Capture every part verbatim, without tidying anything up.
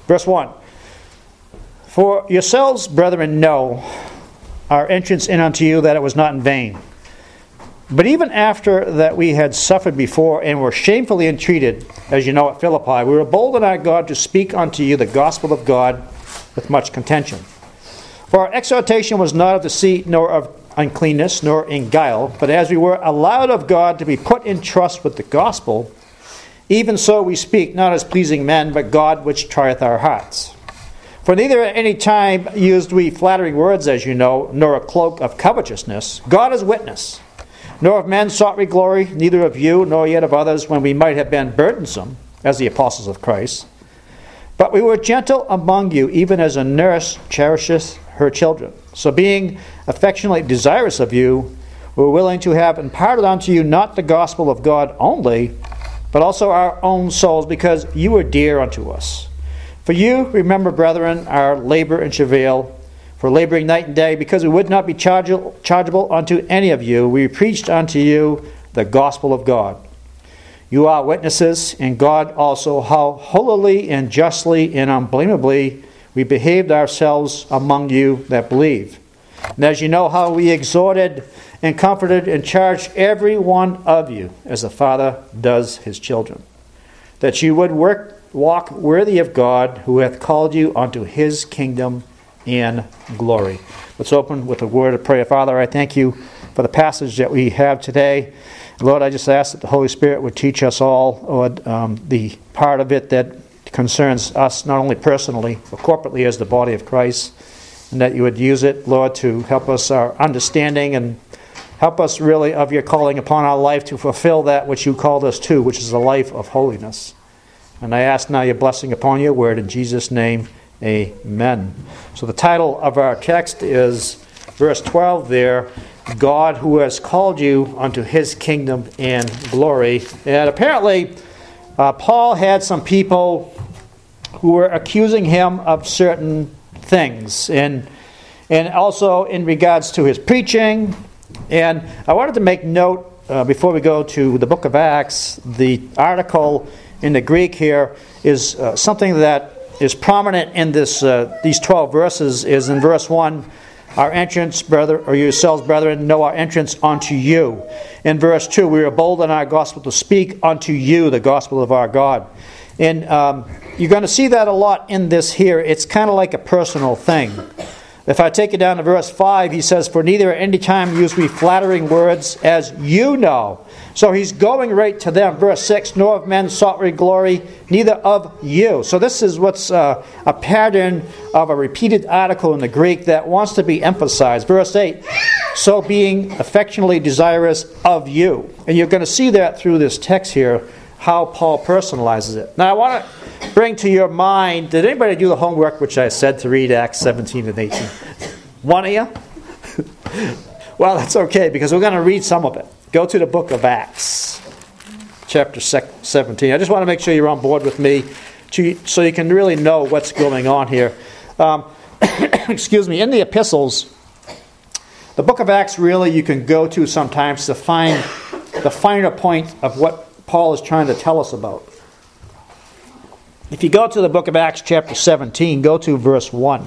Verse one. For yourselves, brethren, know our entrance in unto you, that it was not in vain. But even after that we had suffered before and were shamefully entreated, as you know at Philippi, we were bold in our God to speak unto you the gospel of God with much contention. For our exhortation was not of deceit, nor of uncleanness, nor in guile, but as we were allowed of God to be put in trust with the gospel, even so we speak, not as pleasing men, but God which trieth our hearts. For neither at any time used we flattering words, as you know, nor a cloak of covetousness. God is witness. Nor of men sought we glory, neither of you, nor yet of others, when we might have been burdensome, as the apostles of Christ. But we were gentle among you, even as a nurse cherisheth her children. So being affectionately desirous of you, we were willing to have imparted unto you not the gospel of God only, but also our own souls, because you were dear unto us. For you, remember, brethren, our labor and travail, for laboring night and day, because we would not be chargeable, chargeable unto any of you, we preached unto you the gospel of God. You are witnesses, and God also, how holily and justly and unblameably we behaved ourselves among you that believe. And as you know how we exhorted and comforted and charged every one of you, as the Father does his children, that you would work walk worthy of God, who hath called you unto his kingdom and glory. Let's open with a word of prayer. Father, I thank you for the passage that we have today. Lord, I just ask that the Holy Spirit would teach us all, Lord, um, the part of it that concerns us, not only personally, but corporately as the body of Christ, and that you would use it, Lord, to help us our understanding and help us really of your calling upon our life to fulfill that which you called us to, which is a life of holiness. And I ask now your blessing upon your word in Jesus' name, amen. So the title of our text is verse twelve there, God who has called you unto his kingdom and glory. And apparently uh, Paul had some people who were accusing him of certain things, and and also in regards to his preaching. And I wanted to make note uh, before we go to the book of Acts, the article in the Greek here is uh, something that is prominent in this uh, these twelve verses. Is in verse one, our entrance, brother, or yourselves, brethren, know our entrance unto you. In verse two, we are bold in our gospel to speak unto you the gospel of our God. And um, you're going to see that a lot in this here. It's kind of like a personal thing. If I take it down to verse five, he says, for neither at any time use we flattering words, as you know. So he's going right to them. Verse six, nor of men sought we glory, neither of you. So this is what's uh, a pattern of a repeated article in the Greek that wants to be emphasized. Verse eight, so being affectionately desirous of you. And you're going to see that through this text here, how Paul personalizes it. Now I want to bring to your mind, did anybody do the homework which I said to read Acts seventeen and eighteen? One of you? Well, that's okay, because we're going to read some of it. Go to the book of Acts, chapter seventeen. I just want to make sure you're on board with me to, so you can really know what's going on here. Um, excuse me, in the epistles, the book of Acts really you can go to sometimes to find the finer point of what Paul is trying to tell us about. If you go to the book of Acts chapter seventeen, go to verse one.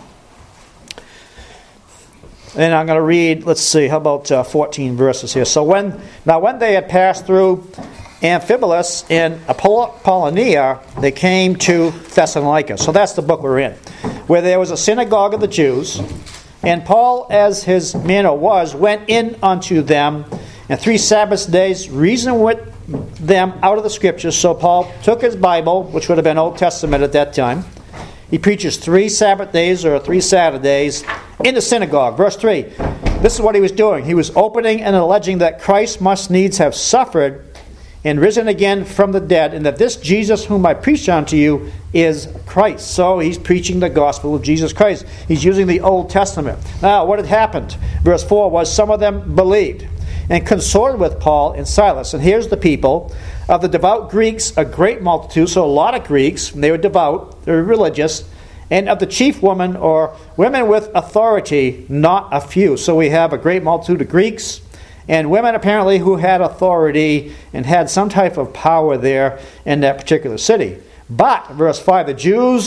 And I'm going to read, let's see, how about uh, fourteen verses here. So when, now when they had passed through Amphipolis and Apollonia, they came to Thessalonica. So that's the book we're in, where there was a synagogue of the Jews. And Paul, as his manner was, went in unto them, and three Sabbath days reasoned with them out of the Scriptures. So Paul took his Bible, which would have been Old Testament at that time. He preaches three Sabbath days or three Saturdays in the synagogue. Verse three, this is what he was doing. He was opening and alleging that Christ must needs have suffered and risen again from the dead, and that this Jesus whom I preach unto you is Christ. So he's preaching the gospel of Jesus Christ. He's using the Old Testament. Now, what had happened? Verse four was some of them believed and consorted with Paul and Silas. And here's the people. Of the devout Greeks, a great multitude, so a lot of Greeks, they were devout, they were religious, and of the chief women, or women with authority, not a few. So we have a great multitude of Greeks, and women apparently who had authority and had some type of power there in that particular city. But, verse five, the Jews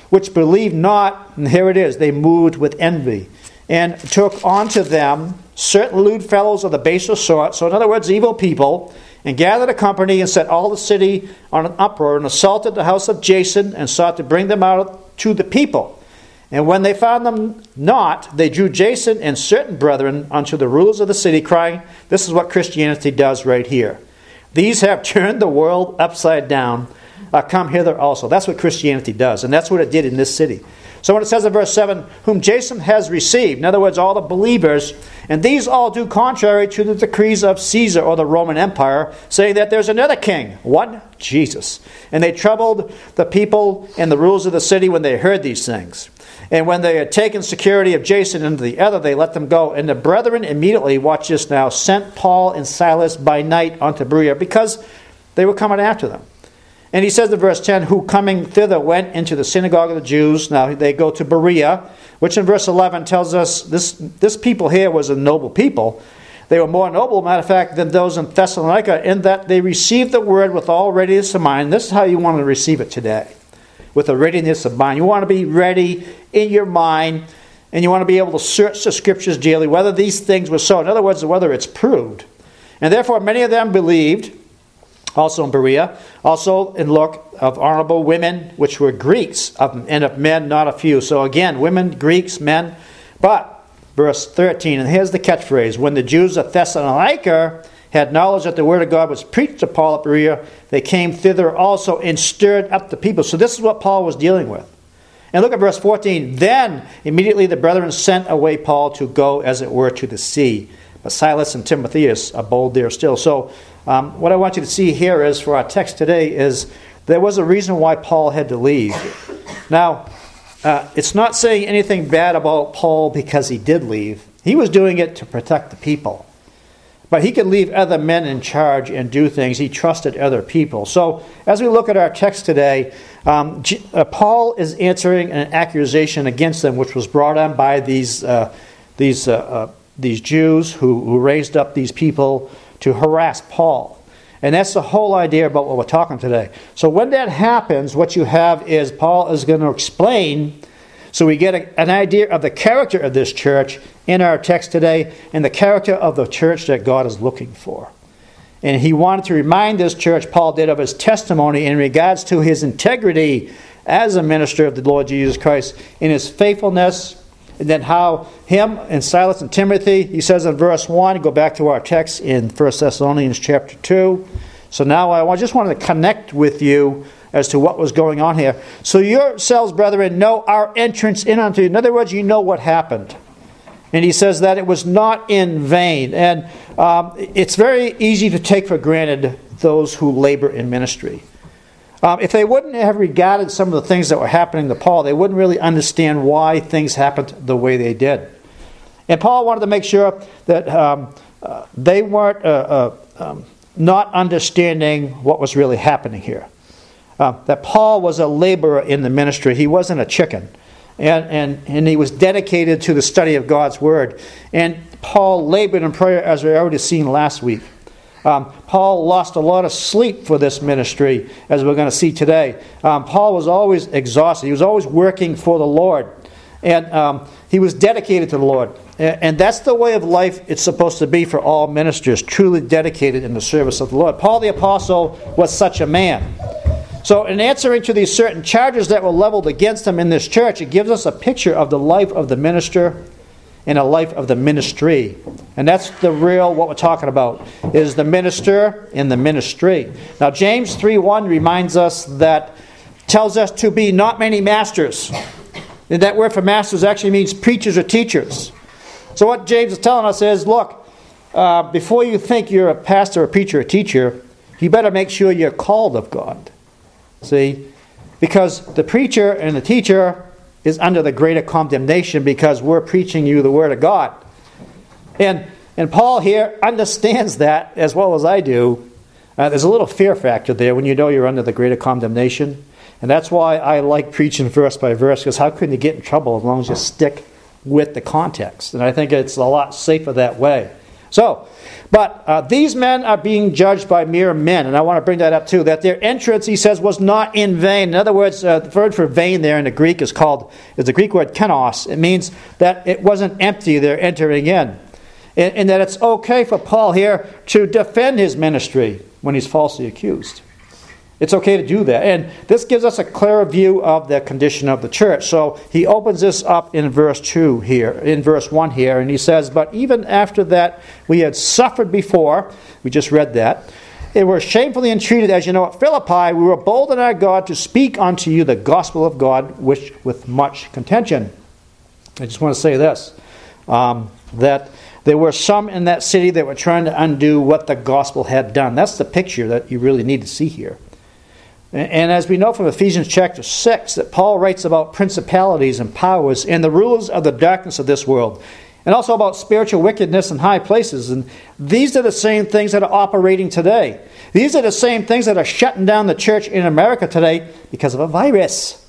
which believed not, and here it is, they moved with envy, and took unto them certain lewd fellows of the baser sort, so in other words, evil people, and gathered a company and set all the city on an uproar, and assaulted the house of Jason, and sought to bring them out to the people. And when they found them not, they drew Jason and certain brethren unto the rulers of the city, crying, this is what Christianity does right here. These have turned the world upside down. Uh, come hither also. That's what Christianity does, and that's what it did in this city. So when it says in verse seven, whom Jason has received, in other words, all the believers, and these all do contrary to the decrees of Caesar or the Roman Empire, saying that there's another king. What? Jesus. And they troubled the people and the rulers of the city when they heard these things. And when they had taken security of Jason into the other, they let them go. And the brethren immediately, watch this now, sent Paul and Silas by night unto Berea, because they were coming after them. And he says in verse ten, who coming thither went into the synagogue of the Jews. Now they go to Berea, which in verse eleven tells us this, this people here was a noble people. They were more noble, matter of fact, than those in Thessalonica, in that they received the word with all readiness of mind. This is how you want to receive it today, with a readiness of mind. You want to be ready in your mind, and you want to be able to search the scriptures daily, whether these things were so. In other words, whether it's proved. And therefore many of them believed, also in Berea, also in Luke, of honorable women, which were Greeks, of, and of men not a few. So again, women, Greeks, men. But, verse thirteen, and here's the catchphrase, when the Jews of Thessalonica had knowledge that the word of God was preached to Paul at Berea, they came thither also and stirred up the people. So this is what Paul was dealing with. And look at verse fourteen. Then immediately the brethren sent away Paul to go, as it were, to the sea. But Silas and Timotheus abode there still. So um, what I want you to see here is, for our text today, is there was a reason why Paul had to leave. Now, uh, it's not saying anything bad about Paul because he did leave. He was doing it to protect the people. But he could leave other men in charge and do things. He trusted other people. So as we look at our text today, um, G- uh, Paul is answering an accusation against them, which was brought on by these uh, these uh, uh, these Jews who, who raised up these people to harass Paul. And that's the whole idea about what we're talking today. So when that happens, what you have is Paul is going to explain, so we get a, an idea of the character of this church in our text today, and the character of the church that God is looking for. And he wanted to remind this church, Paul did, of his testimony in regards to his integrity as a minister of the Lord Jesus Christ, in his faithfulness, and then how him and Silas and Timothy, he says in verse one, go back to our text in First Thessalonians chapter two. So now I just wanted to connect with you as to what was going on here. So yourselves, brethren, know our entrance in unto you. In other words, you know what happened. And he says that it was not in vain. And um, it's very easy to take for granted those who labor in ministry. Um, if they wouldn't have regarded some of the things that were happening to Paul, they wouldn't really understand why things happened the way they did. And Paul wanted to make sure that um, uh, they weren't uh, uh, um, not understanding what was really happening here. Uh, that Paul was a laborer in the ministry. He wasn't a chicken. And, and, and he was dedicated to the study of God's Word. And Paul labored in prayer, as we already seen last week. Um, Paul lost a lot of sleep for this ministry, as we're going to see today. Um, Paul was always exhausted. He was always working for the Lord. And um, he was dedicated to the Lord. And, and that's the way of life it's supposed to be for all ministers, truly dedicated in the service of the Lord. Paul the Apostle was such a man. So in answering to these certain charges that were leveled against him in this church, it gives us a picture of the life of the minister and a life of the ministry. And that's the real, what we're talking about, is the minister and the ministry. Now James three one reminds us that, tells us to be not many masters. And that word for masters actually means preachers or teachers. So what James is telling us is, look, uh, before you think you're a pastor, a preacher, a teacher, you better make sure you're called of God. See? Because the preacher and the teacher is under the greater condemnation because we're preaching you the Word of God. And and Paul here understands that as well as I do. Uh, there's a little fear factor there when you know you're under the greater condemnation. And that's why I like preaching verse by verse, because how can you get in trouble as long as you stick with the context? And I think it's a lot safer that way. So, but uh, these men are being judged by mere men, and I want to bring that up too, that their entrance, he says, was not in vain. In other words, uh, the word for vain there in the Greek is called, is the Greek word kenos. It means that it wasn't empty, they're entering in. And, and that it's okay for Paul here to defend his ministry when he's falsely accused. It's okay to do that. And this gives us a clearer view of the condition of the church. So he opens this up in verse two here, in verse one here, and he says, "But even after that we had suffered before," we just read that, "and were shamefully entreated, as you know, at Philippi, we were bold in our God to speak unto you the gospel of God, which with much contention." I just want to say this, um, that there were some in that city that were trying to undo what the gospel had done. That's the picture that you really need to see here. And as we know from Ephesians chapter six, that Paul writes about principalities and powers and the rulers of the darkness of this world, and also about spiritual wickedness in high places. And these are the same things that are operating today. These are the same things that are shutting down the church in America today because of a virus.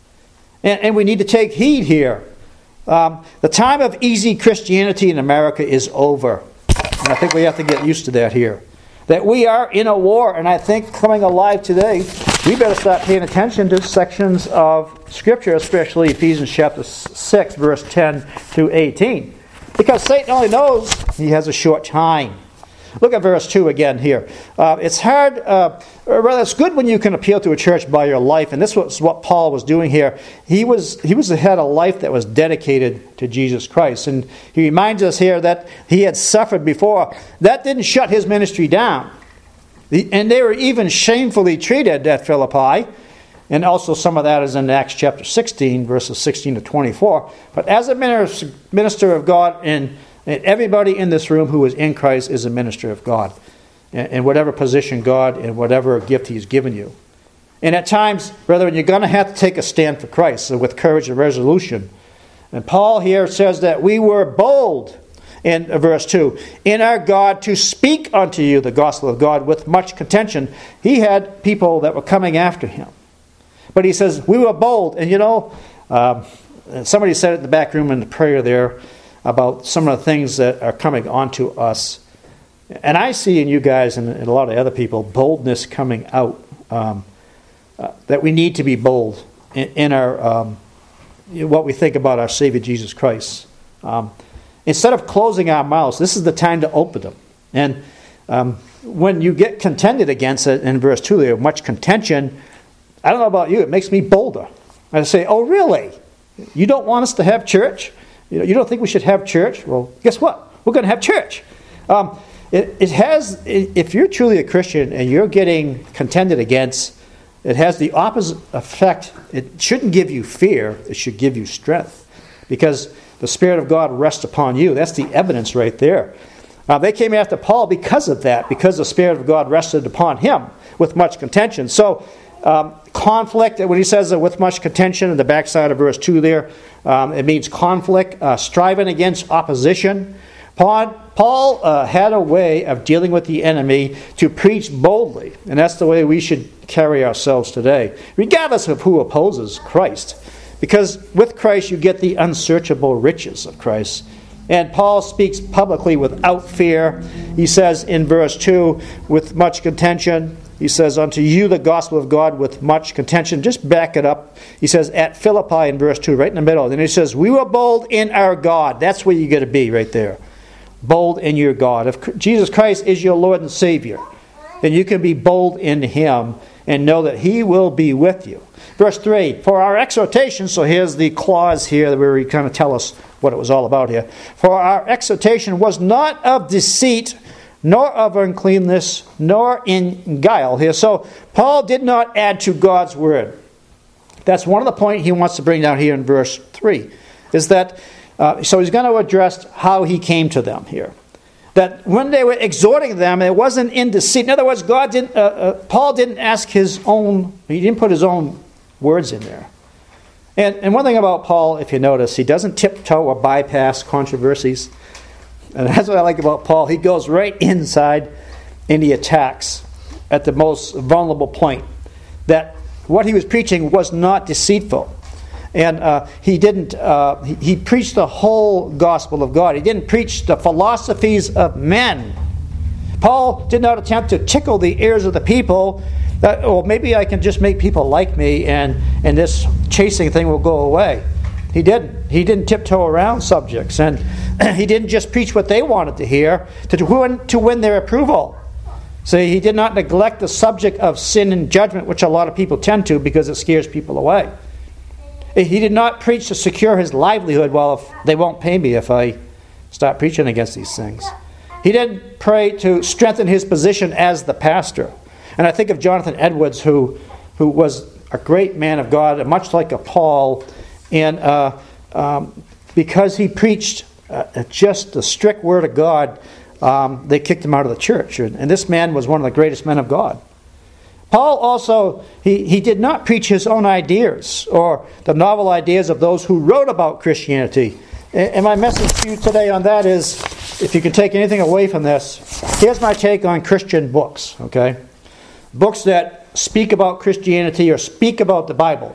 And, and we need to take heed here. Um, the time of easy Christianity in America is over. And I think we have to get used to that here. That we are in a war, and I think coming alive today, we better start paying attention to sections of Scripture, especially Ephesians chapter six, verse ten through eighteen. Because Satan only knows he has a short time. Look at verse two again here. Uh, it's hard, uh, or rather it's good when you can appeal to a church by your life, and this was what Paul was doing here. He was he was had a life that was dedicated to Jesus Christ, and he reminds us here that he had suffered before. That didn't shut his ministry down. The, and they were even shamefully treated at Philippi, and also some of that is in Acts chapter sixteen, verses sixteen to twenty-four. But as a minister of God, and And everybody in this room who is in Christ is a minister of God, in whatever position God and whatever gift He's given you. And at times, brethren, you're going to have to take a stand for Christ, so with courage and resolution. And Paul here says that we were bold, in verse two, in our God to speak unto you the gospel of God with much contention. He had people that were coming after him. But he says, we were bold. And you know, uh, somebody said it in the back room in the prayer there, about some of the things that are coming onto us. And I see in you guys and in a lot of other people, boldness coming out. Um, uh, that we need to be bold in, in our um, what we think about our Savior Jesus Christ. Um, instead of closing our mouths, this is the time to open them. And um, when you get contended against it, in verse two there, much contention, I don't know about you, it makes me bolder. I say, oh really? You don't want us to have church? You know, you don't think we should have church? Well, guess what? We're going to have church. Um, it, it has, if you're truly a Christian and you're getting contended against, it has the opposite effect. It shouldn't give you fear. It should give you strength, because the Spirit of God rests upon you. That's the evidence right there. Uh, they came after Paul because of that, because the Spirit of God rested upon him with much contention. So, Um, conflict, when he says uh, with much contention in the backside of verse two there, um, it means conflict, uh, striving against opposition. Paul, Paul uh, had a way of dealing with the enemy to preach boldly, and that's the way we should carry ourselves today, regardless of who opposes Christ. Because with Christ you get the unsearchable riches of Christ. And Paul speaks publicly without fear. He says in verse two, with much contention, he says, unto you the gospel of God with much contention. Just back it up. He says, at Philippi in verse two, right in the middle. Then he says, we were bold in our God. That's where you got to be right there. Bold in your God. If Jesus Christ is your Lord and Savior, then you can be bold in Him and know that He will be with you. Verse three, for our exhortation, so here's the clause here where he kind of tell us what it was all about here. For our exhortation was not of deceit, nor of uncleanness, nor in guile here. So Paul did not add to God's word. That's one of the points he wants to bring down here in verse three. Is that, uh, so he's going to address how he came to them here. That when they were exhorting them, it wasn't in deceit. In other words, God didn't. Uh, uh, Paul didn't ask his own. He didn't put his own words in there. And, and one thing about Paul, if you notice, he doesn't tiptoe or bypass controversies. And that's what I like about Paul. He goes right inside and he attacks at the most vulnerable point. That what he was preaching was not deceitful. And uh, he didn't. Uh, he, he preached the whole gospel of God. He didn't preach the philosophies of men. Paul did not attempt to tickle the ears of the people. That, well, maybe I can just make people like me, and and this chasing thing will go away. He didn't. He didn't tiptoe around subjects, and he didn't just preach what they wanted to hear to win to win their approval. See, he did not neglect the subject of sin and judgment, which a lot of people tend to because it scares people away. He did not preach to secure his livelihood. Well, if they won't pay me if I start preaching against these things. He didn't pray to strengthen his position as the pastor. And I think of Jonathan Edwards, who who was a great man of God, much like a Paul, and uh, um, because he preached uh, just the strict word of God, um, they kicked him out of the church. And, and this man was one of the greatest men of God. Paul also, he, he did not preach his own ideas or the novel ideas of those who wrote about Christianity. And my message to you today on that is, if you can take anything away from this, here's my take on Christian books, okay? Books that speak about Christianity or speak about the Bible.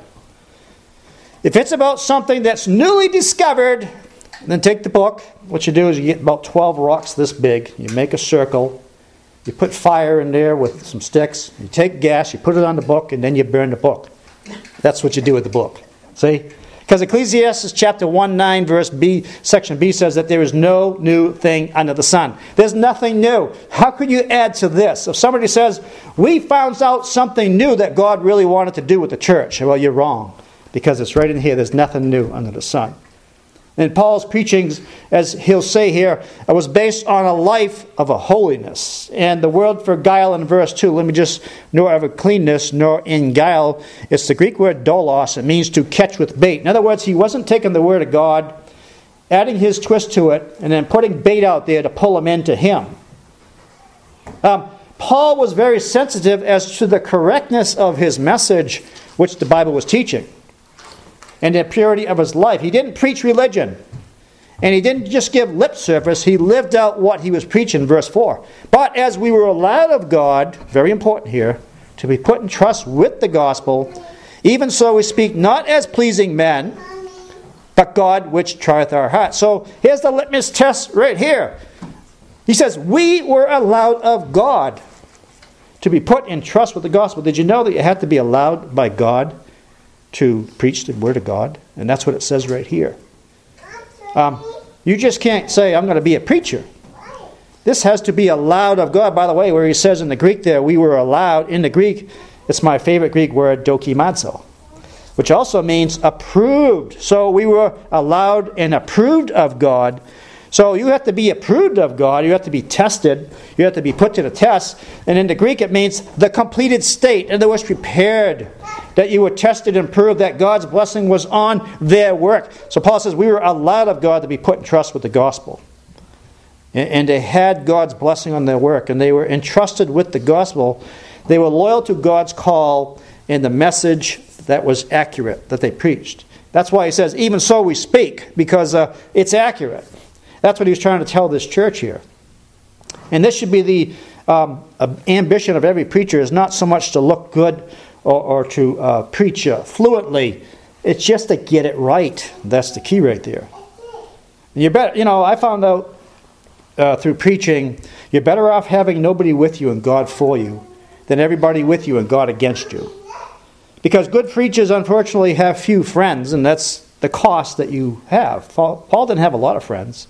If it's about something that's newly discovered, then take the book. What you do is you get about twelve rocks this big. You make a circle. You put fire in there with some sticks. You take gas, you put it on the book, and then you burn the book. That's what you do with the book. See? Because Ecclesiastes chapter one nine verse B, section B says that there is no new thing under the sun. There's nothing new. How could you add to this? If somebody says, we found out something new that God really wanted to do with the church, well, you're wrong. Because it's right in here. There's nothing new under the sun. And Paul's preachings, as he'll say here, was based on a life of a holiness. And the word for guile in verse two, let me just, nor ever cleanness, nor in guile, it's the Greek word dolos. It means to catch with bait. In other words, he wasn't taking the word of God, adding his twist to it, and then putting bait out there to pull them into him. Um, Paul was very sensitive as to the correctness of his message, which the Bible was teaching, and the purity of his life. He didn't preach religion. And he didn't just give lip service. He lived out what he was preaching, verse four. But as we were allowed of God, very important here, to be put in trust with the gospel, even so we speak not as pleasing men, but God which trieth our hearts. So here's the litmus test right here. He says, we were allowed of God to be put in trust with the gospel. Did you know that you had to be allowed by God to preach the word of God? And that's what it says right here. Um, you just can't say, I'm going to be a preacher. This has to be allowed of God. By the way, where he says in the Greek there, we were allowed, in the Greek, it's my favorite Greek word, dokimazo, which also means approved. So we were allowed and approved of God. So you have to be approved of God. You have to be tested. You have to be put to the test. And in the Greek, it means the completed state. In other words, prepared. That you were tested and proved that God's blessing was on their work. So Paul says we were allowed of God to be put in trust with the gospel. And, and they had God's blessing on their work. And they were entrusted with the gospel. They were loyal to God's call and the message that was accurate, that they preached. That's why he says, even so we speak, because uh, it's accurate. That's what he was trying to tell this church here. And this should be the um, ambition of every preacher, is not so much to look good or, or to uh, preach uh, fluently. It's just to get it right. That's the key right there. And you better, you know, I found out uh, through preaching, you're better off having nobody with you and God for you than everybody with you and God against you. Because good preachers, unfortunately, have few friends, and that's the cost that you have. Paul, Paul didn't have a lot of friends.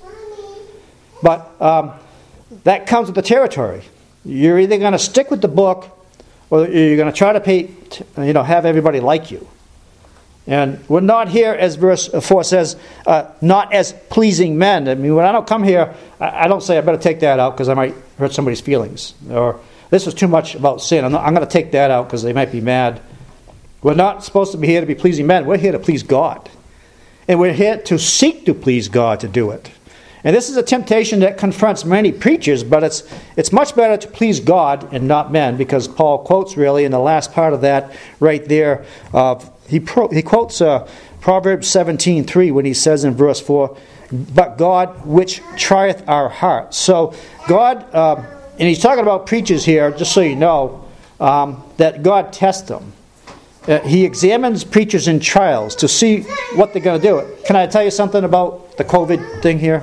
But um, that comes with the territory. You're either going to stick with the book, or you're going to try to pay, you know, have everybody like you. And we're not here, as verse four says, uh, not as pleasing men. I mean, when I don't come here, I, I don't say I better take that out because I might hurt somebody's feelings. Or this is too much about sin. I'm, not, I'm going to take that out because they might be mad. We're not supposed to be here to be pleasing men. We're here to please God. And we're here to seek to please God to do it. And this is a temptation that confronts many preachers, but it's it's much better to please God and not men, because Paul quotes really in the last part of that right there. Uh, he pro, he quotes uh, Proverbs seventeen three when he says in verse four, but God which trieth our hearts. So God, uh, and he's talking about preachers here, just so you know, um, that God tests them. uh, he examines preachers in trials to see what they're going to do. Can I tell you something about the COVID thing here?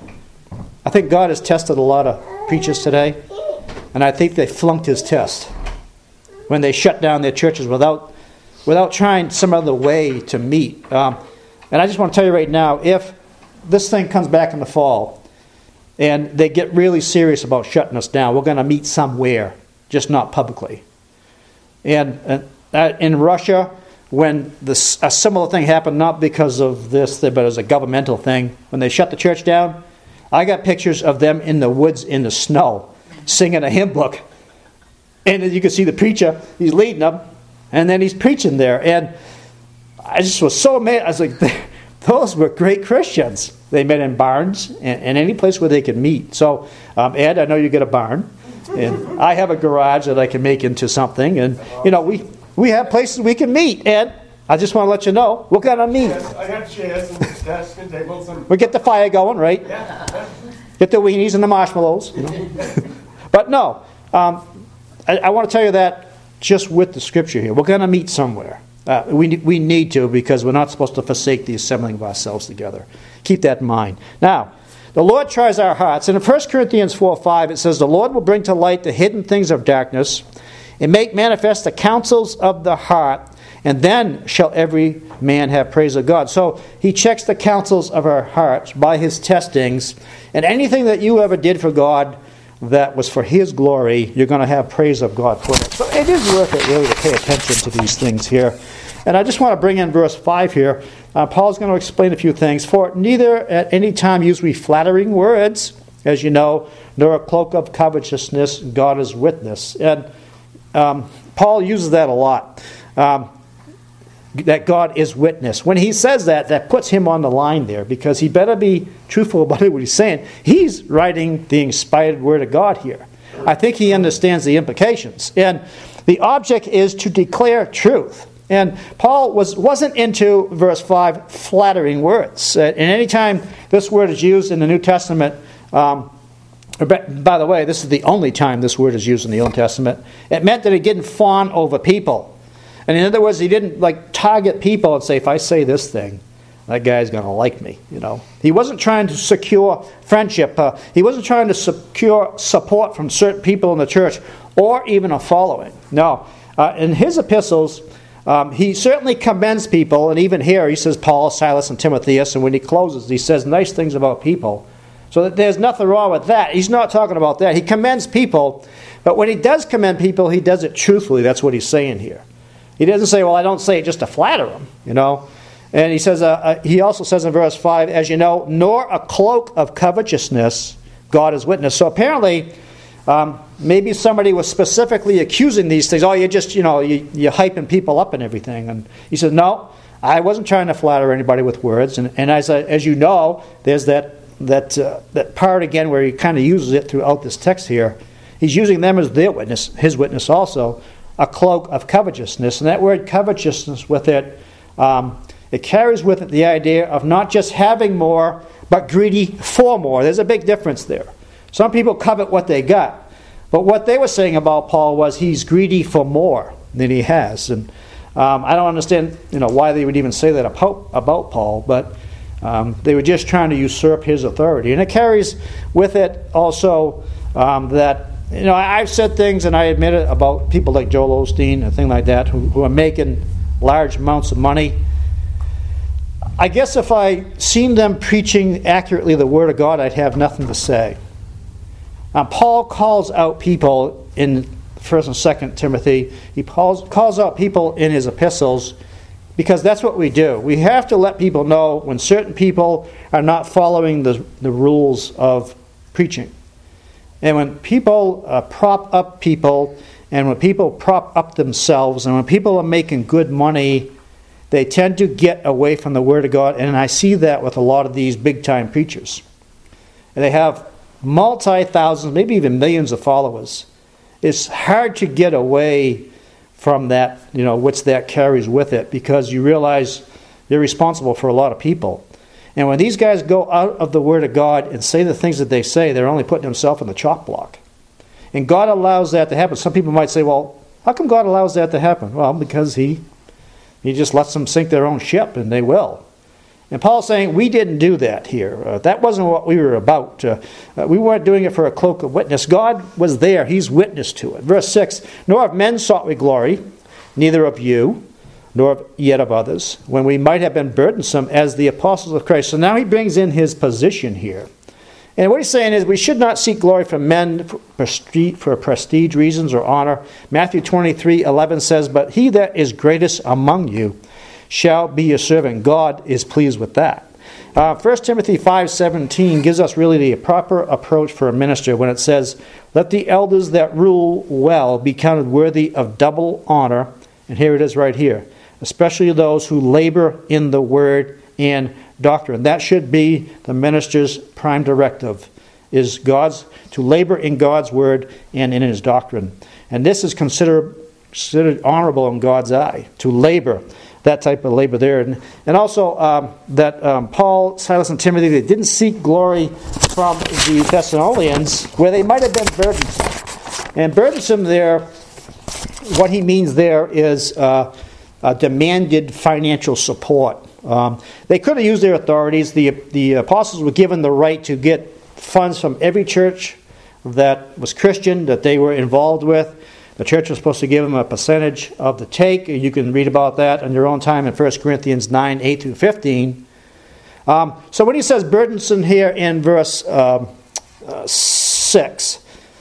I think God has tested a lot of preachers today, and I think they flunked his test when they shut down their churches without without trying some other way to meet. Um, and I just want to tell you right now, if this thing comes back in the fall and they get really serious about shutting us down, we're going to meet somewhere, just not publicly. And, and uh, in Russia, when this, a similar thing happened, not because of this, but as a governmental thing, when they shut the church down, I got pictures of them in the woods in the snow singing a hymn book. And you can see the preacher, he's leading them, and then he's preaching there. And I just was so amazed. I was like, those were great Christians. They met in barns and, and any place where they could meet. So, um, Ed, I know you get a barn. And I have a garage that I can make into something. And, you know, we, we have places we can meet. And I just want to let you know, we're going to meet. Yes, I got chairs and desks and tables. And we get the fire going, right? yeah. Get the weenies and the marshmallows. You know? But no, um, I, I want to tell you that just with the scripture here. We're going to meet somewhere. Uh, we, we need to, because we're not supposed to forsake the assembling of ourselves together. Keep that in mind. Now, the Lord tries our hearts. And in First Corinthians four five, it says, the Lord will bring to light the hidden things of darkness and make manifest the counsels of the heart, and then shall every man have praise of God. So he checks the counsels of our hearts by his testings, and anything that you ever did for God that was for his glory, you're going to have praise of God for it. So it is worth it really to pay attention to these things here. And I just want to bring in verse five here. Uh, Paul's going to explain a few things. For neither at any time use we flattering words, as you know, nor a cloak of covetousness, God is witness. And um, Paul uses that a lot, um, that God is witness. When he says that, that puts him on the line there, because he better be truthful about what he's saying. He's writing the inspired word of God here. I think he understands the implications. And the object is to declare truth. And Paul was, wasn't into, verse five, flattering words. Uh, and any time this word is used in the New Testament, um, by the way, this is the only time this word is used in the Old Testament, it meant that he didn't fawn over people. And in other words, he didn't like target people and say, if I say this thing, that guy's going to like me. You know, he wasn't trying to secure friendship. Uh, he wasn't trying to secure support from certain people in the church or even a following. No. Uh, in his epistles, um, he certainly commends people. And even here, he says Paul, Silas, and Timotheus. And when he closes, he says nice things about people. So that there's nothing wrong with that. He's not talking about that. He commends people. But when he does commend people, he does it truthfully. That's what he's saying here. He doesn't say, well, I don't say it just to flatter him, you know. And he says, uh, uh, he also says in verse five, as you know, nor a cloak of covetousness, God is witness. So apparently, um, maybe somebody was specifically accusing these things. Oh, you're just, you know, you, you're hyping people up and everything. And he says, no, I wasn't trying to flatter anybody with words. And, and as, I, as you know, there's that, that, uh, that part again where he kind of uses it throughout this text here. He's using them as their witness, his witness also. A cloak of covetousness. And that word covetousness with it, um, it carries with it the idea of not just having more, but greedy for more. There's a big difference there. Some people covet what they got. But what they were saying about Paul was he's greedy for more than he has. And um, I don't understand, you know, why they would even say that about, about Paul, but um, they were just trying to usurp his authority. And it carries with it also um, that You know, I've said things, and I admit it, about people like Joel Osteen and things like that who, who are making large amounts of money. I guess if I seen them preaching accurately the Word of God, I'd have nothing to say. Now, Paul calls out people in First and Second Timothy. He calls, calls out people in his epistles because that's what we do. We have to let people know when certain people are not following the, the rules of preaching. And when people uh, prop up people, and when people prop up themselves, and when people are making good money, they tend to get away from the Word of God. And I see that with a lot of these big-time preachers. And they have multi-thousands, maybe even millions of followers. It's hard to get away from that, you know, which that carries with it, because you realize they're responsible for a lot of people. And when these guys go out of the Word of God and say the things that they say, they're only putting themselves on the chalk block. And God allows that to happen. Some people might say, well, how come God allows that to happen? Well, because He He just lets them sink their own ship, and they will. And Paul's saying, we didn't do that here. Uh, that wasn't what we were about. Uh, uh, we weren't doing it for a cloak of witness. God was there. He's witness to it. Verse six, nor of men sought we glory, neither of you, nor yet of others, when we might have been burdensome as the apostles of Christ. So now he brings in his position here. And what he's saying is we should not seek glory from men for prestige, for prestige reasons or honor. Matthew twenty-three eleven says, but he that is greatest among you shall be your servant. God is pleased with that. Uh, First Timothy five seventeen gives us really the proper approach for a minister when it says, let the elders that rule well be counted worthy of double honor. And here it is right here. Especially those who labor in the word and doctrine. That should be the minister's prime directive, is God's to labor in God's word and in his doctrine. And this is considered, considered honorable in God's eye, to labor. That type of labor there. And, and also um, that um, Paul, Silas, and Timothy, they didn't seek glory from the Thessalonians, where they might have been burdensome. And burdensome there, what he means there is uh, uh, demanded financial support. Um, they could have used their authorities. The, the apostles were given the right to get funds from every church that was Christian, that they were involved with. The church was supposed to give them a percentage of the take. You can read about that on your own time in First Corinthians nine, eight through fifteen. Um, so when he says burdensome here in verse uh, uh, six,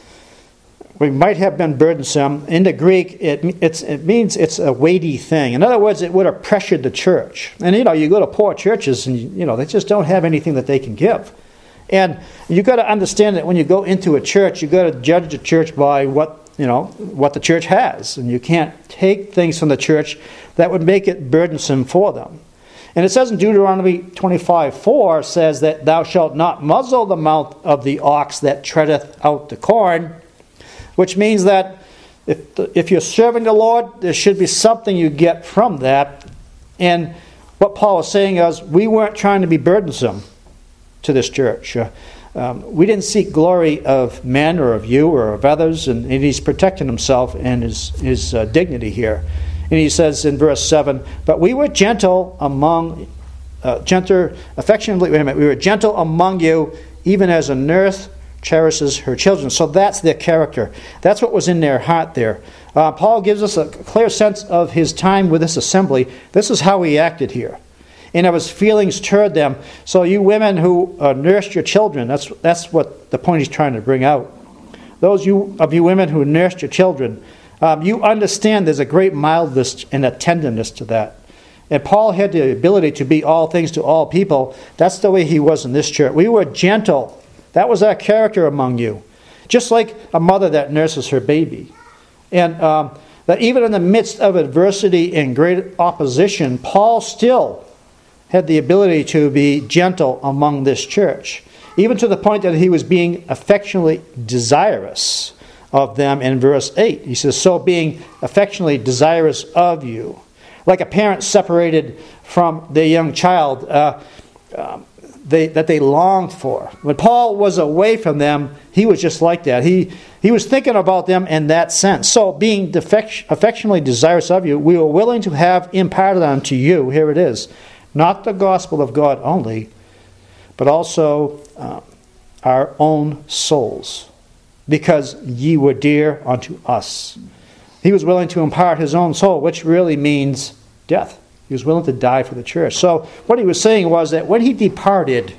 we might have been burdensome. In the Greek, it, it's, it means it's a weighty thing. In other words, it would have pressured the church. And, you know, you go to poor churches and, you know, they just don't have anything that they can give. And you've got to understand that when you go into a church, you've got to judge the church by what, you know, what the church has. And you can't take things from the church that would make it burdensome for them. And it says in Deuteronomy twenty-five four, says that thou shalt not muzzle the mouth of the ox that treadeth out the corn, which means that if, the, if you're serving the Lord, there should be something you get from that. And what Paul is saying is, we weren't trying to be burdensome to this church. Uh, um, we didn't seek glory of men or of you or of others, and, and he's protecting himself and his, his uh, dignity here. And he says in verse seven, but we were gentle among, uh, gentle, affectionately, wait a minute, we were gentle among you, even as a nurse cherishes her children. So that's their character. That's what was in their heart there. Uh, Paul gives us a clear sense of his time with this assembly. This is how he acted here. And of his feelings toward them. So you women who uh, nursed your children, that's that's what the point he's trying to bring out. Those you of you women who nursed your children, um, you understand there's a great mildness and a tenderness to that. And Paul had the ability to be all things to all people. That's the way he was in this church. We were gentle. That was our character among you. Just like a mother that nurses her baby. And um, that even in the midst of adversity and great opposition, Paul still had the ability to be gentle among this church. Even to the point that he was being affectionately desirous of them in verse eight. He says, so being affectionately desirous of you. Like a parent separated from their young child, uh, um, They, that they longed for. When Paul was away from them, he was just like that. He he was thinking about them in that sense. So being defect, affectionately desirous of you, we were willing to have imparted unto you, here it is, not the gospel of God only, but also uh, our own souls, because ye were dear unto us. He was willing to impart his own soul, which really means death. He was willing to die for the church. So what he was saying was that when he departed,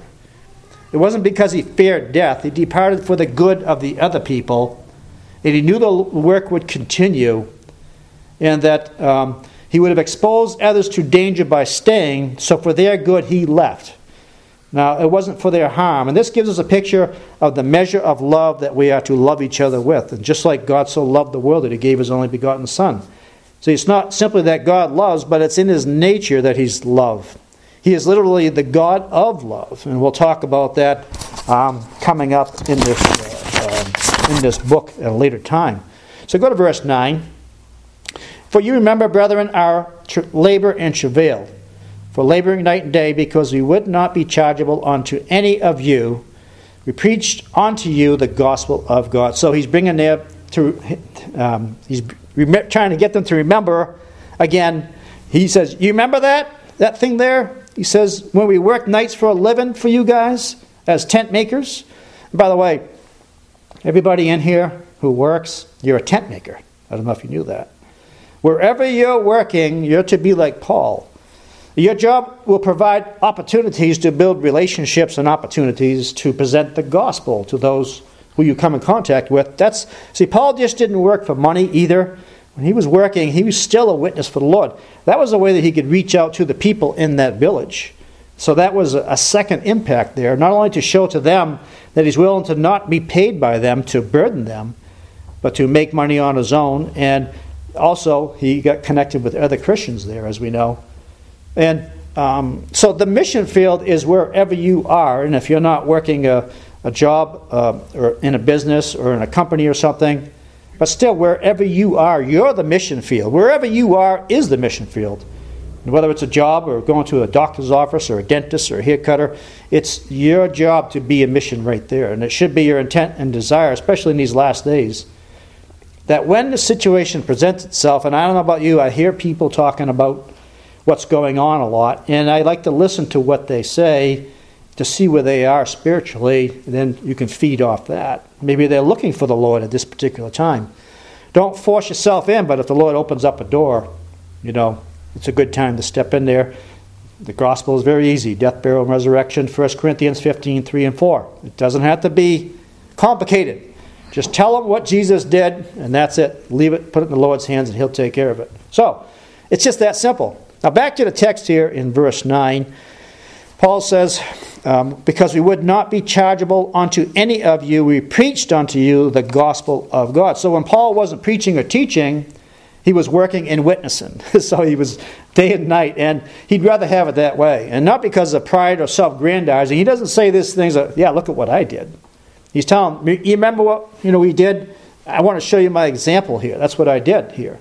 it wasn't because he feared death. He departed for the good of the other people. And he knew the work would continue. And that um, he would have exposed others to danger by staying. So for their good, he left. Now, it wasn't for their harm. And this gives us a picture of the measure of love that we are to love each other with. And just like God so loved the world that he gave his only begotten Son. See, it's not simply that God loves, but it's in his nature that he's love. He is literally the God of love. And we'll talk about that um, coming up in this, uh, um, in this book at a later time. So go to verse nine. For you remember, brethren, our tr- labor and travail, for laboring night and day, because we would not be chargeable unto any of you. We preached unto you the gospel of God. So he's bringing there to, um, he's trying to get them to remember, again, he says, you remember that? That thing there? He says, when we work nights for a living for you guys as tent makers. And by the way, everybody in here who works, you're a tent maker. I don't know if you knew that. Wherever you're working, you're to be like Paul. Your job will provide opportunities to build relationships and opportunities to present the gospel to those who you come in contact with. That's see, Paul just didn't work for money either. When he was working, he was still a witness for the Lord. That was a way that he could reach out to the people in that village. So that was a second impact there, not only to show to them that he's willing to not be paid by them to burden them, but to make money on his own. And also, he got connected with other Christians there, as we know. And um, so the mission field is wherever you are. And if you're not working a, a job uh, or in a business or in a company or something, but still, wherever you are, you're the mission field. Wherever you are is the mission field. And whether it's a job or going to a doctor's office or a dentist or a hair cutter, it's your job to be a mission right there. And it should be your intent and desire, especially in these last days, that when the situation presents itself, and I don't know about you, I hear people talking about what's going on a lot, and I like to listen to what they say to see where they are spiritually, and then you can feed off that. Maybe they're looking for the Lord at this particular time. Don't force yourself in, but if the Lord opens up a door, you know, it's a good time to step in there. The gospel is very easy. Death, burial, and resurrection, First Corinthians fifteen, three and four. It doesn't have to be complicated. Just tell them what Jesus did, and that's it. Leave it, put it in the Lord's hands, and he'll take care of it. So, it's just that simple. Now back to the text here in verse nine. Paul says, um, because we would not be chargeable unto any of you, we preached unto you the gospel of God. So when Paul wasn't preaching or teaching, he was working and witnessing. So he was day and night, and he'd rather have it that way. And not because of pride or self-grandizing. He doesn't say these things, like, yeah, look at what I did. He's telling them, you remember what you know we did? I want to show you my example here. That's what I did here.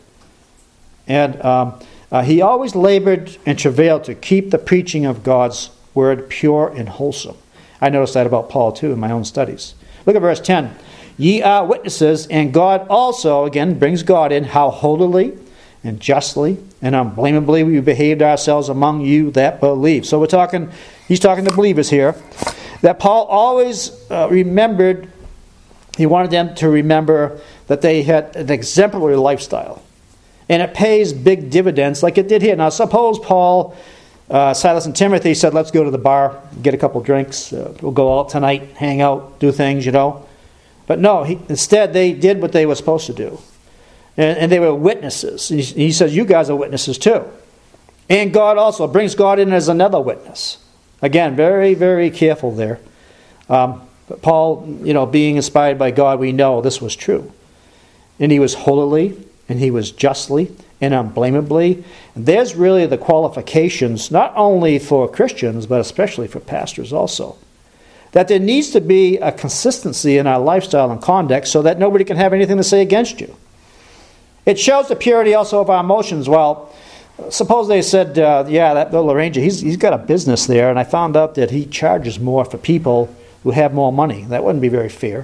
And um, uh, he always labored and travailed to keep the preaching of God's word pure and wholesome. I noticed that about Paul too in my own studies. Look at verse ten. Ye are witnesses, and God also, again, brings God in, how holily and justly and unblameably we behaved ourselves among you that believe. So we're talking, he's talking to believers here, that Paul always uh, remembered, he wanted them to remember that they had an exemplary lifestyle. And it pays big dividends like it did here. Now suppose Paul, uh, Silas and Timothy said, let's go to the bar, get a couple drinks, uh, we'll go out tonight, hang out, do things, you know. But no, he, instead they did what they were supposed to do. And, and they were witnesses. He, he says, you guys are witnesses too. And God also brings God in as another witness. Again, very, very careful there. Um, but Paul, you know, being inspired by God, we know this was true. And he was holily, and he was justly, and unblameably. And there's really the qualifications, not only for Christians, but especially for pastors also. That there needs to be a consistency in our lifestyle and conduct so that nobody can have anything to say against you. It shows the purity also of our emotions. Well, suppose they said, uh, yeah, that little arranger, he's, he's got a business there, and I found out that he charges more for people who have more money. That wouldn't be very fair.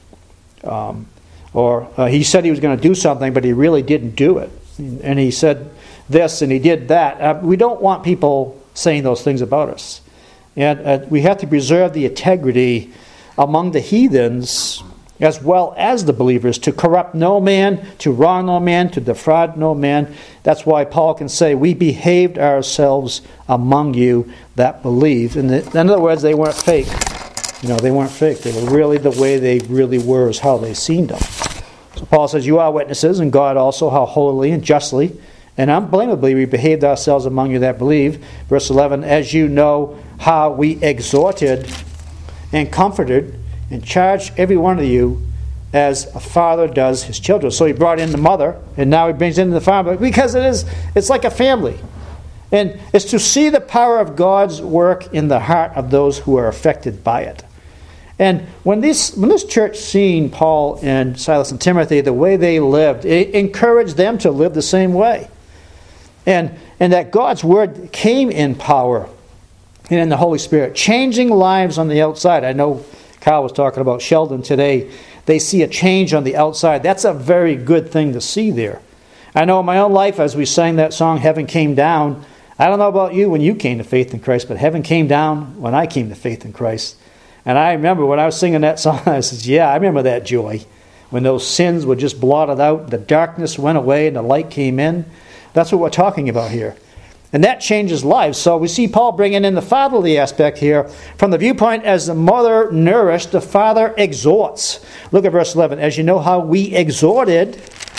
Um, or uh, he said he was going to do something, but he really didn't do it. And he said this, and he did that. Uh, we don't want people saying those things about us. And uh, we have to preserve the integrity among the heathens as well as the believers, to corrupt no man, to wrong no man, to defraud no man. That's why Paul can say, we behaved ourselves among you that believe. In, the, in other words, they weren't fake. You know, they weren't fake. They were really the way they really were is how they seemed them. So Paul says, you are witnesses, and God also, how holily and justly and unblameably we behaved ourselves among you that believe. Verse eleven, as you know how we exhorted and comforted and charged every one of you as a father does his children. So he brought in the mother, and now he brings in the father, because it is, it's like a family. And it's to see the power of God's work in the heart of those who are affected by it. And when this, when this church seen Paul and Silas and Timothy, the way they lived, it encouraged them to live the same way. And, and that God's word came in power and in the Holy Spirit, changing lives on the outside. I know Kyle was talking about Sheldon today. They see a change on the outside. That's a very good thing to see there. I know in my own life, as we sang that song, Heaven Came Down, I don't know about you when you came to faith in Christ, but heaven came down when I came to faith in Christ. And I remember when I was singing that song, I said, yeah, I remember that joy. When those sins were just blotted out, the darkness went away and the light came in. That's what we're talking about here. And that changes lives. So we see Paul bringing in the fatherly aspect here. From the viewpoint, as the mother nourished, the father exhorts. Look at verse eleven. As you know how we exhorted,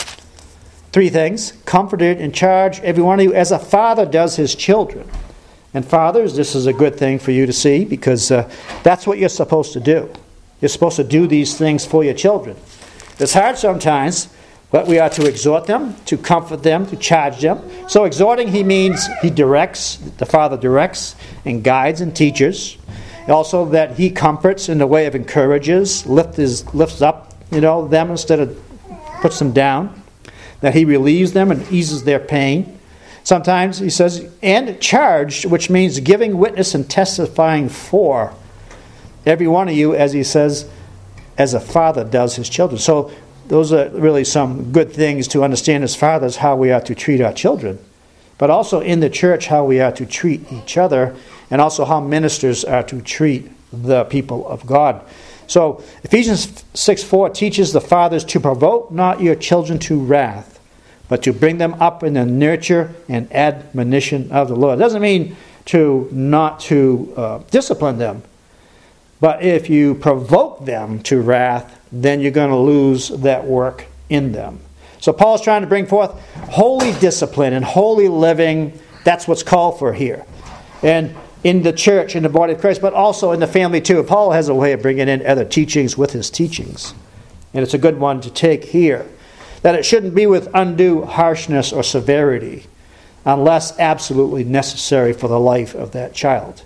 three things: comforted and charged every one of you as a father does his children. And fathers, this is a good thing for you to see, because uh, that's what you're supposed to do. You're supposed to do these things for your children. It's hard sometimes, but we are to exhort them, to comfort them, to charge them. So exhorting, he means he directs, the father directs and guides and teaches. Also that he comforts in the way of encourages, lifts, his, lifts up, you know, them instead of puts them down. That he relieves them and eases their pain. Sometimes he says, and charged, which means giving witness and testifying for every one of you, as he says, as a father does his children. So those are really some good things to understand as fathers, how we are to treat our children. But also in the church, how we are to treat each other, and also how ministers are to treat the people of God. So Ephesians six four teaches the fathers to provoke not your children to wrath, but to bring them up in the nurture and admonition of the Lord. It doesn't mean to not to uh, discipline them, but if you provoke them to wrath, then you're going to lose that work in them. So Paul's trying to bring forth holy discipline and holy living. That's what's called for here. And in the church, in the body of Christ, but also in the family too. Paul has a way of bringing in other teachings with his teachings. And it's a good one to take here. That it shouldn't be with undue harshness or severity, unless absolutely necessary for the life of that child.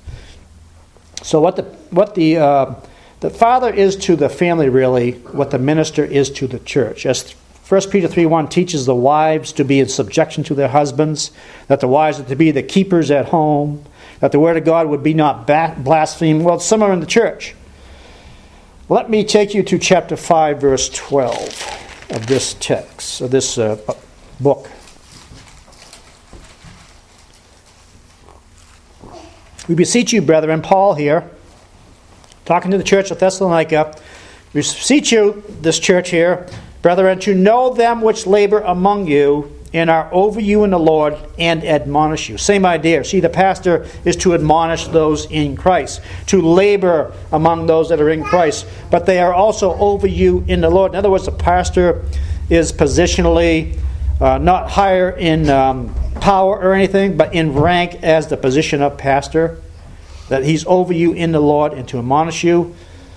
So what the what the uh, the father is to the family, really, what the minister is to the church. As First Peter three one teaches the wives to be in subjection to their husbands, that the wives are to be the keepers at home, that the word of God would be not blasphemed. Well, some are in the church. Let me take you to chapter five, verse twelve of this text, of this uh, book. We beseech you, brethren, Paul here, talking to the church of Thessalonica, we beseech you, this church here, brethren, to know them which labor among you and are over you in the Lord, and admonish you. Same idea. See, the pastor is to admonish those in Christ, to labor among those that are in Christ, but they are also over you in the Lord. In other words, the pastor is positionally uh, not higher in um, power or anything, but in rank as the position of pastor, that he's over you in the Lord and to admonish you.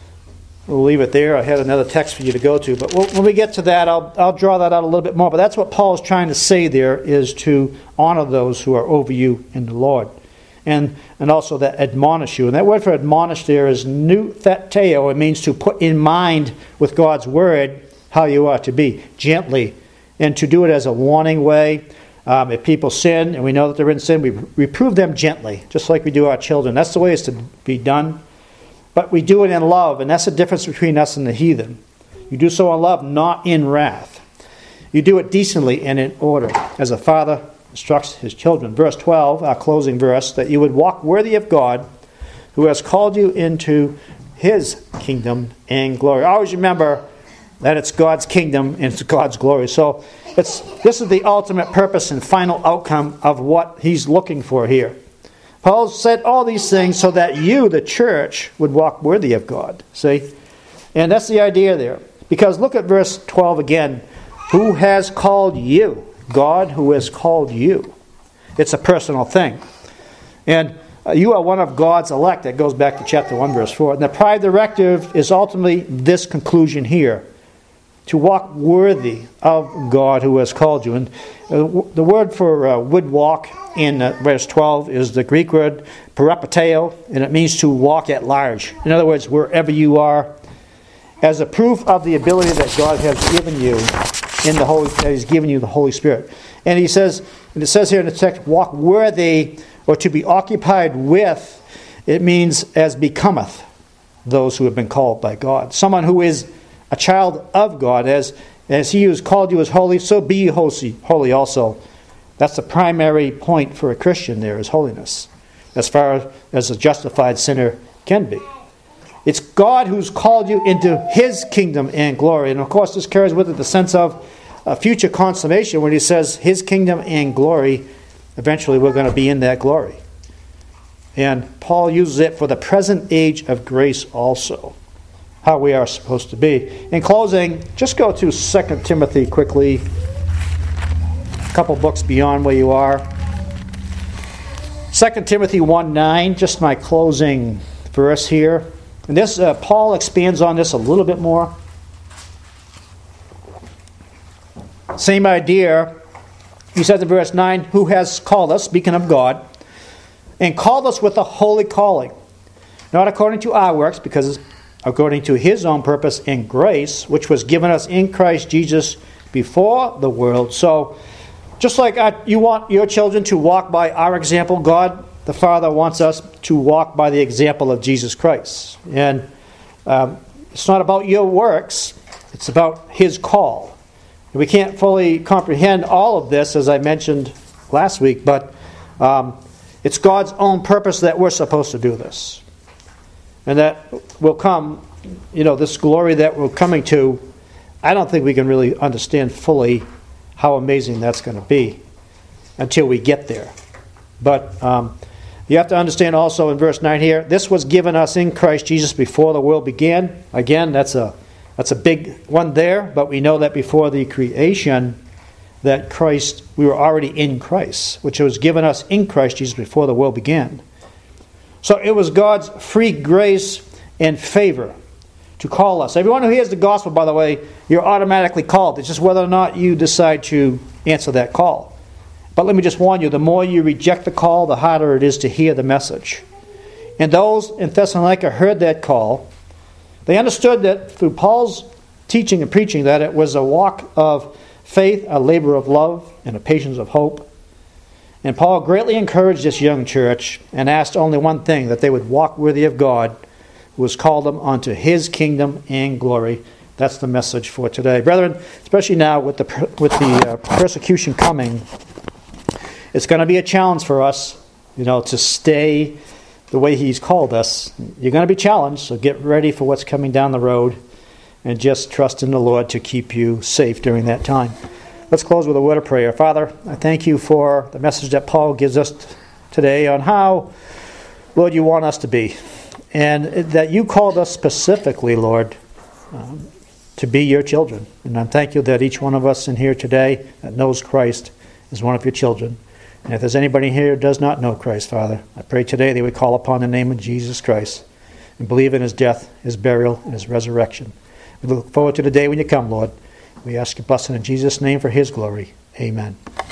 We'll leave it there. I had another text for you to go to, but we'll, when we get to that, I'll I'll draw that out a little bit more. But that's what Paul is trying to say there, is to honor those who are over you in the Lord, and and also that admonish you. And that word for admonish there is noutheteo. It means to put in mind with God's word how you are to be, gently, and to do it as a warning way. Um, if people sin and we know that they're in sin, we reprove them gently, just like we do our children. That's the way it's to be done. But we do it in love, and that's the difference between us and the heathen. You do so in love, not in wrath. You do it decently and in order, as a father instructs his children. Verse twelve, our closing verse, that you would walk worthy of God, who has called you into his kingdom and glory. Always remember that it's God's kingdom and it's God's glory. So it's this is the ultimate purpose and final outcome of what he's looking for here. Paul said all these things so that you, the church, would walk worthy of God. See? And that's the idea there. Because look at verse twelve again. Who has called you? God who has called you. It's a personal thing. And uh, you are one of God's elect. That goes back to chapter one, verse four. And the prime directive is ultimately this conclusion here. To walk worthy of God who has called you. And uh, the word for uh, would walk in uh, verse twelve is the Greek word peripateo, and it means to walk at large. In other words, wherever you are, as a proof of the ability that God has given you in the Holy, that He's given you the Holy Spirit. And he says, and it says here in the text, walk worthy, or to be occupied with. It means as becometh those who have been called by God. Someone who is a child of God, as As he who has called you is holy, so be ye holy holy also. That's the primary point for a Christian there, is holiness, as far as a justified sinner can be. It's God who's called you into his kingdom and glory. And of course, this carries with it the sense of a future consummation when he says his kingdom and glory. Eventually, we're going to be in that glory. And Paul uses it for the present age of grace also, how we are supposed to be. In closing, just go to Second Timothy quickly, a couple books beyond where you are. Second Timothy one nine, just my closing verse here. And this, uh, Paul expands on this a little bit more. Same idea. He says in verse nine, who has called us, speaking of God, and called us with a holy calling, not according to our works, because it's according to his own purpose and grace, which was given us in Christ Jesus before the world. So, just like you want your children to walk by our example, God the Father wants us to walk by the example of Jesus Christ. And um, it's not about your works, it's about his call. And we can't fully comprehend all of this, as I mentioned last week, but um, it's God's own purpose that we're supposed to do this. And that will come, you know, this glory that we're coming to, I don't think we can really understand fully how amazing that's going to be until we get there. But um, you have to understand also in verse nine here, this was given us in Christ Jesus before the world began. Again, that's a that's a big one there, but we know that before the creation, that Christ, we were already in Christ, which was given us in Christ Jesus before the world began. So it was God's free grace and favor to call us. Everyone who hears the gospel, by the way, you're automatically called. It's just whether or not you decide to answer that call. But let me just warn you, the more you reject the call, the harder it is to hear the message. And those in Thessalonica heard that call. They understood that through Paul's teaching and preaching that it was a walk of faith, a labor of love, and a patience of hope. And Paul greatly encouraged this young church and asked only one thing, that they would walk worthy of God, who has called them unto his kingdom and glory. That's the message for today. Brethren, especially now with the with the uh, persecution coming, it's going to be a challenge for us, you know, to stay the way he's called us. You're going to be challenged, so get ready for what's coming down the road and just trust in the Lord to keep you safe during that time. Let's close with a word of prayer. Father, I thank you for the message that Paul gives us today on how, Lord, you want us to be. And that you called us specifically, Lord, um, to be your children. And I thank you that each one of us in here today that knows Christ is one of your children. And if there's anybody here who does not know Christ, Father, I pray today they would call upon the name of Jesus Christ and believe in his death, his burial, and his resurrection. We look forward to the day when you come, Lord. We ask your blessing in Jesus' name for his glory. Amen.